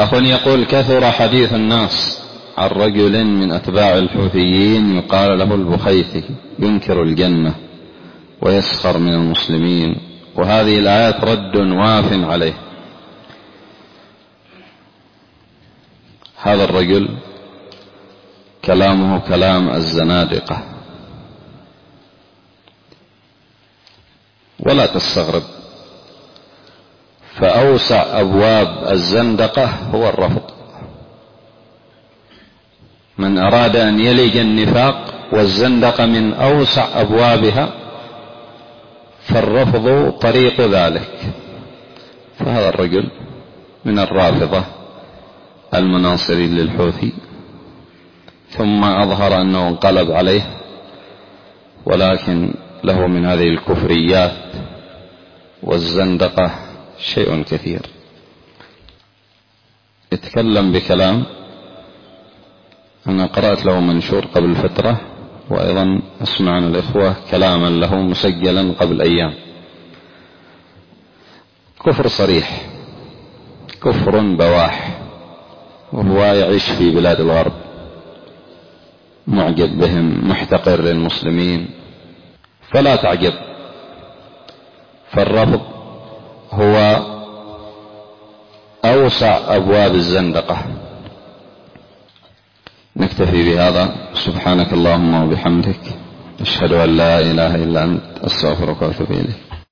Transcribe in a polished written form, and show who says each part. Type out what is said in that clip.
Speaker 1: أخ يقول: كثر حديث الناس عن رجل من أتباع الحوثيين يقال له البخيثي ينكر الجنة ويسخر من المسلمين، وهذه الآيات رد واف عليه. هذا الرجل كلامه كلام الزنادقة، ولا تستغرب، فأوسع أبواب الزندقة هو الرفض. من أراد أن يلج النفاق والزندقة من أوسع أبوابها، فالرفض طريق ذلك. فهذا الرجل من الرافضة المناصرين للحوثي، ثم أظهر أنه انقلب عليه، ولكن له من هذه الكفريات والزندقة شيء كثير. يتكلم بكلام أنا قرأت له منشور قبل فترة، وأيضا أسمعنا الإخوة كلاما له مسجلا قبل أيام. كفر صريح، كفر بواح، وهو يعيش في بلاد الغرب، معجب بهم، محتقر للمسلمين، فلا تعجب، فالرفض هو أوسع أبواب الزندقة. نكتفي بهذا. سبحانك اللهم وبحمدك، أشهد أن لا إله إلا أنت، أستغفرك وأتوب إليك.